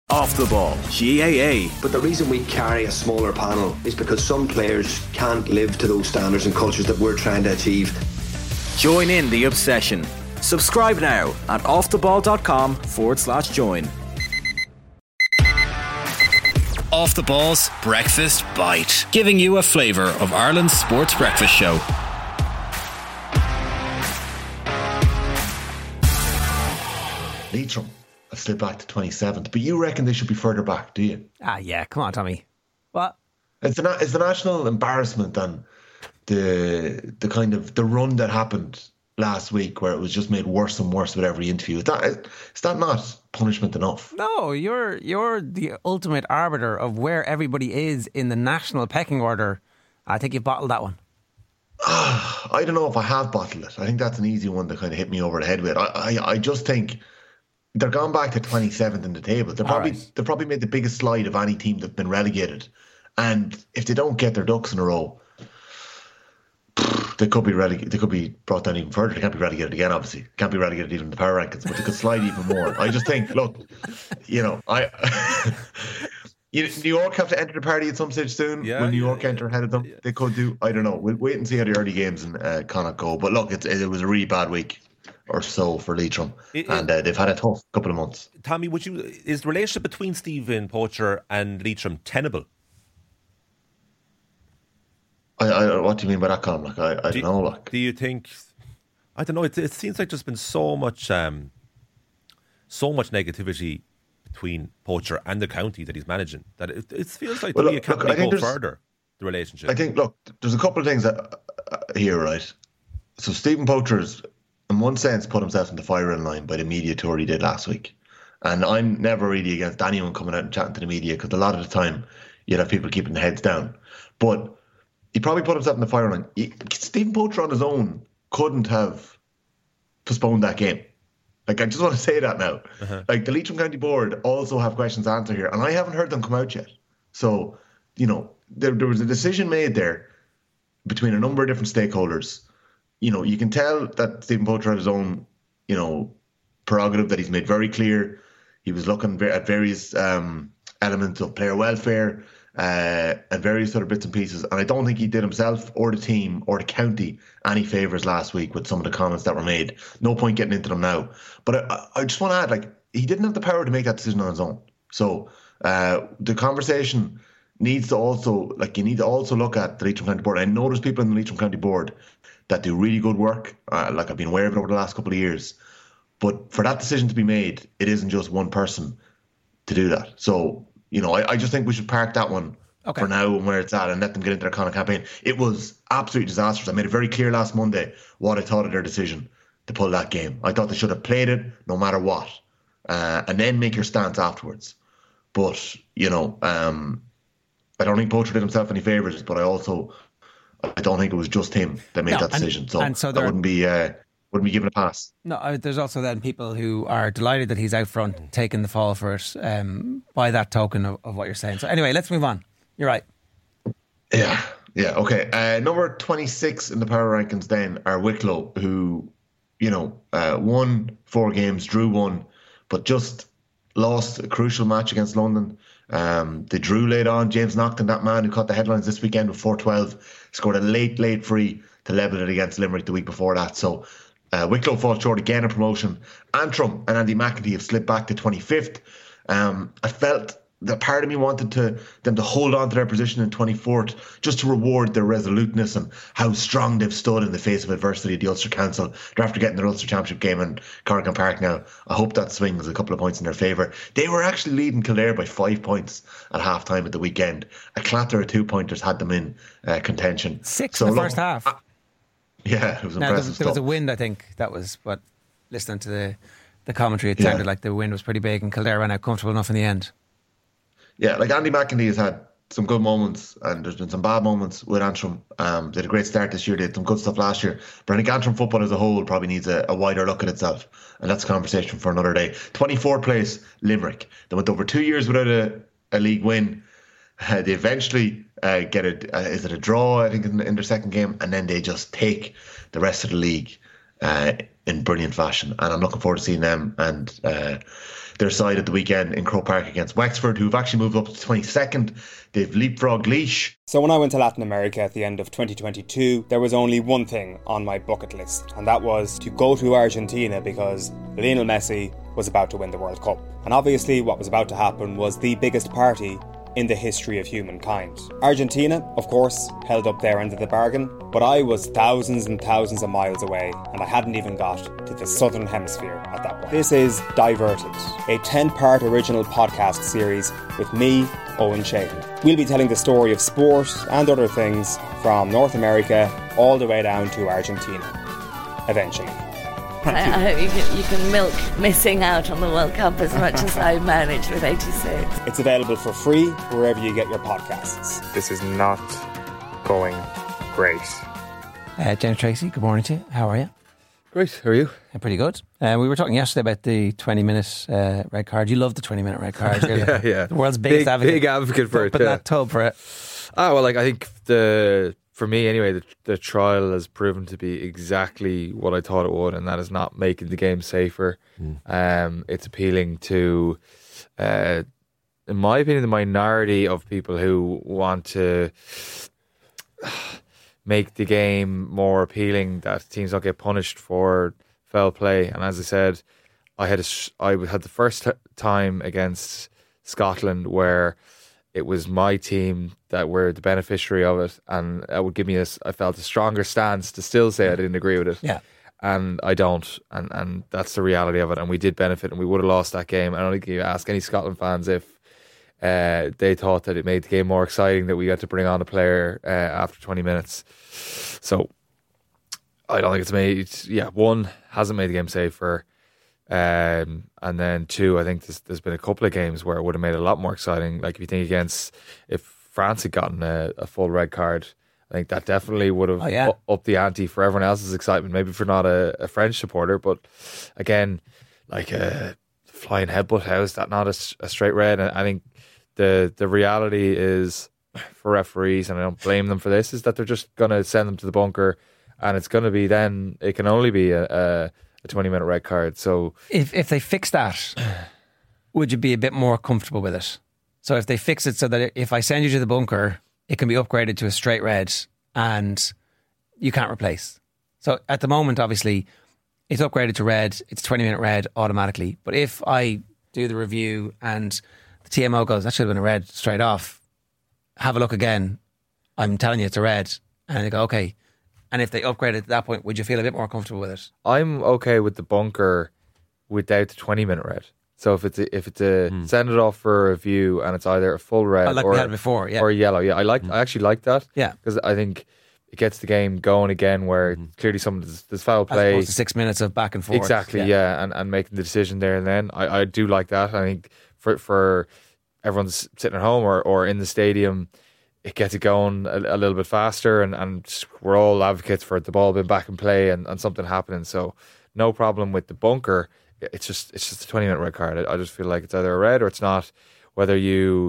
Off the Ball, GAA. But the reason we carry a smaller panel is because some players can't live to those standards and cultures that we're trying to achieve. Join in the obsession. Subscribe now at offtheball.com/join. Off the Ball's Breakfast Bite, giving you a flavour of Ireland's sports breakfast show. Leitrim have slipped back to 27th, but you reckon they should be further back, do you? Yeah, come on, Tommy. What? It's the national embarrassment and the kind of the run that happened last week, where it was just made worse and worse with every interview. Is that not punishment enough? No, you're the ultimate arbiter of where everybody is in the national pecking order. I think you've bottled that one. I don't know if I have bottled it. I think that's an easy one to kind of hit me over the head with. I just think they're gone back to 27th in the table. They've probably made the biggest slide of any team that's been relegated. And if they don't get their ducks in a row, they could be relegated. They could be brought down even further. They can't be relegated again, obviously. Can't be relegated even in the power rankings, but they could slide even more. I just think, look, New York have to enter the party at some stage soon. Will New York enter ahead of them? They could do. I don't know. We'll wait and see how the early games in Connacht go. But look, it was a really bad week or so for Leitrim, and they've had a tough couple of months. Tommy, is the relationship between Stephen Poacher and Leitrim tenable? What do you mean by that, Colin? Like, I don't know. Like, do you think? I don't know. It seems like there's been so much negativity between Poacher and the county that he's managing that it feels like it can't really go further. The relationship. I think. Look, there's a couple of things here, right? So Stephen Poacher's, in one sense, put himself in the firing line by the media tour he did last week. And I'm never really against anyone coming out and chatting to the media, because a lot of the time you'd have people keeping their heads down. But he probably put himself in the firing line. Stephen Poacher on his own couldn't have postponed that game. Like, I just want to say that now. Like, the Leitrim County Board also have questions to answer here, and I haven't heard them come out yet. So, there was a decision made there between a number of different stakeholders. You can tell that Stephen Poacher had his own, prerogative that he's made very clear. He was looking at various elements of player welfare and various other bits and pieces. And I don't think he did himself or the team or the county any favours last week with some of the comments that were made. No point getting into them now. But I just want to add, like, he didn't have the power to make that decision on his own. So the conversation needs to also, you need to also look at the Leitrim County Board. I know there's people in the Leitrim County Board that do really good work. I've been aware of it over the last couple of years. But for that decision to be made, it isn't just one person to do that. So, I just think we should park that one for now and where it's at and let them get into their Connacht campaign. It was absolutely disastrous. I made it very clear last Monday what I thought of their decision to pull that game. I thought they should have played it no matter what, and then make your stance afterwards. But, I don't think Poacher did himself any favours, but I don't think it was just him that made that decision. So that wouldn't be given a pass. No, there's also then people who are delighted that he's out front taking the fall for it by that token of what you're saying. So anyway, let's move on. You're right. Yeah, okay. Number 26 in the power rankings then are Wicklow, who, won 4 games, drew 1, but just lost a crucial match against London. They drew late on. James Naughton, that man who caught the headlines this weekend with 4-12, scored a late free to level it against Limerick the week before that. So Wicklow falls short again of promotion. Antrim and Andy McEntee have slipped back to 25th. I felt that part of me wanted them to hold on to their position in 24th, just to reward their resoluteness and how strong they've stood in the face of adversity at the Ulster Council. They're after getting their Ulster Championship game in Corrigan Park now. I hope that swings a couple of points in their favour. They were actually leading Kildare by 5 points at half time at the weekend. A clatter of 2-pointers had them in contention. 6 in the first half. Yeah, it was impressive. There was a wind, I think. That was what, listening to the commentary, it sounded like the wind was pretty big and Kildare ran out comfortable enough in the end. Yeah, like Andy McEntee has had some good moments and there's been some bad moments with Antrim. They had a great start this year. They had some good stuff last year. But I think Antrim football as a whole probably needs a wider look at itself. And that's a conversation for another day. 24th place, Limerick. They went over 2 years without a league win. They eventually get is it a draw, I think, in their second game. And then they just take the rest of the league in brilliant fashion. And I'm looking forward to seeing them and their side at the weekend in Croke Park against Wexford, who've actually moved up to 22nd. They've leapfrogged Laois. So when I went to Latin America at the end of 2022, there was only one thing on my bucket list, and that was to go to Argentina because Lionel Messi was about to win the World Cup. And obviously what was about to happen was the biggest party in the history of humankind. Argentina, of course, held up their end of the bargain, but I was thousands and thousands of miles away, and I hadn't even got to the southern hemisphere at that point. This is Diverted, a 10-part original podcast series with me, Owen Sheahan. We'll be telling the story of sport and other things from North America all the way down to Argentina, eventually. I hope you can milk missing out on the World Cup as much as I managed with 86. It's available for free wherever you get your podcasts. This is not going great. James Tracy, good morning to you. How are you? Great, how are you? Pretty good. We were talking yesterday about the 20-minute red card. You love the 20-minute red card. Yeah. The world's biggest advocate. Big advocate for it, But that tub for it. I think for me anyway, the trial has proven to be exactly what I thought it would, and that is not making the game safer. It's appealing to, in my opinion, the minority of people who want to make the game more appealing, that teams don't get punished for foul play. And as I said, I had the first time against Scotland where it was my team that were the beneficiary of it, and that would give me I felt a stronger stance to still say I didn't agree with it. Yeah. And I don't, and that's the reality of it. And we did benefit, and we would have lost that game. I don't think you ask any Scotland fans if they thought that it made the game more exciting that we got to bring on a player after 20 minutes. So I don't think it's made. Yeah, one, hasn't made the game safer. And then two, I think there's been a couple of games where it would have made it a lot more exciting. Like if you think if France had gotten a full red card, I think that definitely would have upped the ante for everyone else's excitement. Maybe for not a French supporter, but again, like a flying headbutt, how is that not a straight red? And I think the reality is for referees, and I don't blame them for this, is that they're just going to send them to the bunker, and it's going to be then it can only be a 20-minute red card. So if they fix that, would you be a bit more comfortable with it? So if they fix it so that if I send you to the bunker, it can be upgraded to a straight red and you can't replace. So at the moment, obviously, it's upgraded to red. It's 20-minute red automatically. But if I do the review and the TMO goes, that should have been a red straight off, have a look again, I'm telling you it's a red, and they go, okay. And if they upgrade it at that point, would you feel a bit more comfortable with it? I'm okay with the bunker without the 20-minute red. So if it's a send it off for a review and it's either a full red like we had before, or a yellow. Yeah, I actually like that. Yeah, because I think it gets the game going again where clearly there's foul play. As opposed to 6 minutes of back and forth. Exactly, yeah, and making the decision there and then. I do like that. I think for everyone's sitting at home or in the stadium, it gets it going a little bit faster, and we're all advocates for the ball being back in play and something happening. So no problem with the bunker. It's just a 20-minute red card. I just feel like it's either a red or it's not. Whether you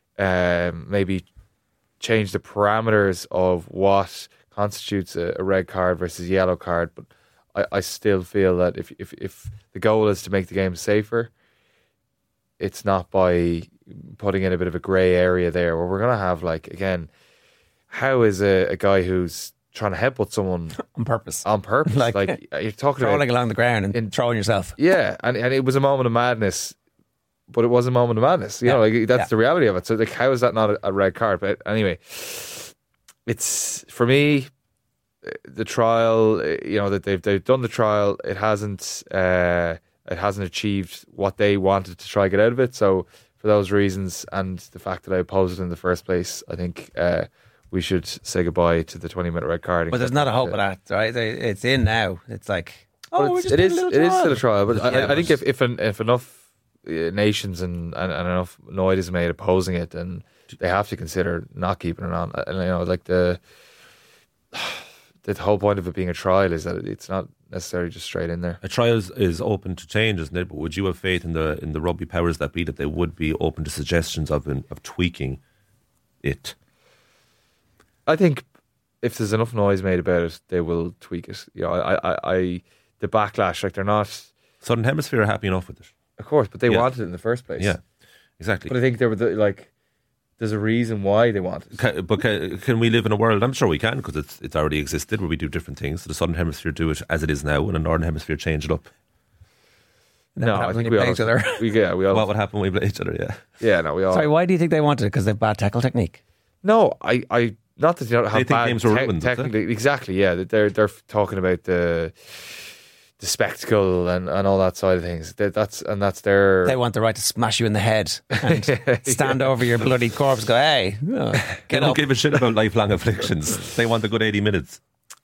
maybe change the parameters of what constitutes a red card versus a yellow card, but I still feel that if the goal is to make the game safer, it's not by putting in a bit of a grey area there where we're going to have, like, again, how is a guy who's trying to headbutt someone on purpose like you're talking rolling about along the ground and throwing yourself, and it was a moment of madness, but it was a moment of madness, you know, like that's the reality of it. So like, how is that not a red card? But anyway, it's, for me, the trial, you know, that they've done the trial, it hasn't achieved what they wanted to try to get out of it. So for those reasons and the fact that I opposed it in the first place, I think we should say goodbye to the 20-minute red card. But there's not a hope of that, right? It's in now. It's like, it is still a trial. But I think if enough nations and enough noise is made opposing it, then they have to consider not keeping it on. And you know, like the whole point of it being a trial is that it's not necessarily just straight in there. A trial is open to change, isn't it? But would you have faith in the rugby powers that be that they would be open to suggestions of tweaking it? I think if there's enough noise made about it, they will tweak it. You know, the backlash, like, they're not. Southern Hemisphere are happy enough with it. Of course, but they Yeah. wanted it in the first place. Yeah, exactly. But I think there were there's a reason why they want it. But can we live in a world? I'm sure we can, because it's already existed, where we do different things. So the Southern Hemisphere do it as it is now, and the Northern Hemisphere change it up. No, I think we all play each other. We all. What would happen when we play each other? Yeah. Yeah, no, we all. Sorry, why do you think they wanted it? Because they have bad tackle technique. No, I not that you don't have think bad games were ruined, don't they? technically. Exactly, yeah. They're talking about the spectacle and all that side of things. That's their. They want the right to smash you in the head and stand over your bloody corpse. And go, hey, They get don't up. give a shit about lifelong afflictions. They want a good 80 minutes.